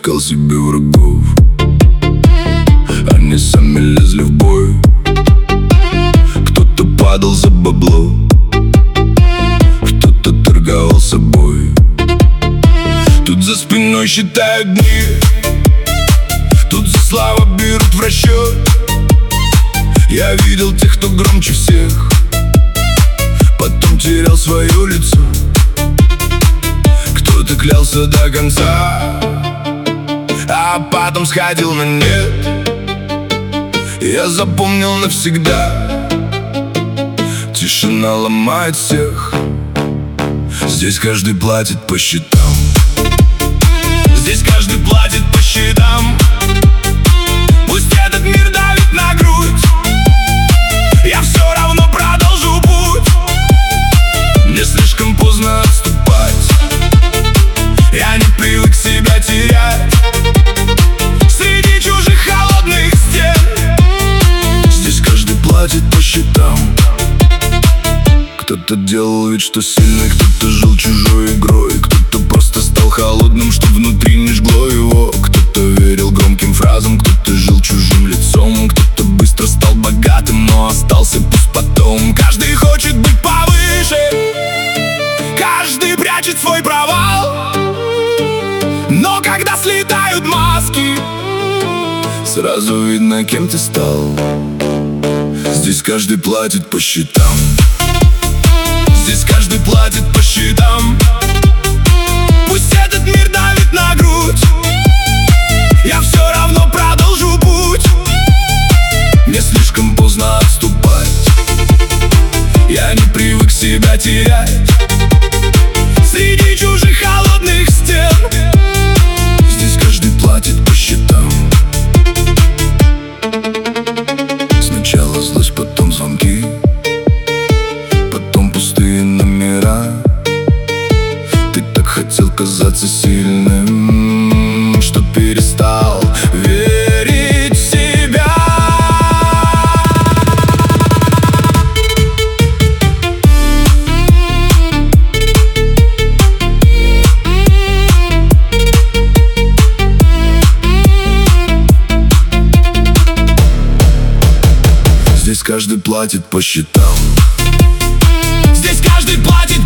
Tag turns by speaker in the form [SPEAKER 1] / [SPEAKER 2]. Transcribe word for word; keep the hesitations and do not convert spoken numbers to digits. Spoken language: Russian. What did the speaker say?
[SPEAKER 1] искал себе врагов. Они сами лезли в бой. Кто-то падал за бабло, кто-то торговал собой. Тут за спиной считают дни, тут за славу берут в расчет. Я видел тех, кто громче всех, потом терял свое лицо. Кто-то клялся до конца, а потом сходил на нет. Я запомнил навсегда: тишина ломает всех. Здесь каждый платит по счетам. Здесь каждый платит по счетам. Пусть этот мир давит на грудь, я все равно продолжу путь. Мне слишком поздно отступать, я не привык себя терять среди чужих холодных стен. Здесь каждый платит по счетам. Кто-то делал вид, что сильный, кто-то жил чужой игрой, кто-то просто стал холодным, что внутри не жгло его. Кто-то верил громким фразам, кто-то жил чужим лицом, кто-то быстро стал богатым, но остался пуст потом. Каждый хочет быть повыше, каждый прячет свой провал, но когда слетают маски, сразу видно, кем ты стал. Здесь каждый платит по счетам. Здесь каждый платит по счетам. Пусть этот мир давит на грудь, я все равно продолжу путь. Мне слишком поздно отступать, я не привык себя терять среди чужих холодных стен. Здесь каждый платит по счетам. Сначала злость, потом звонки, потом пустые номера. Ты так хотел казаться сильным, что перестал верить в себя. Здесь каждый платит по счетам. Здесь каждый платит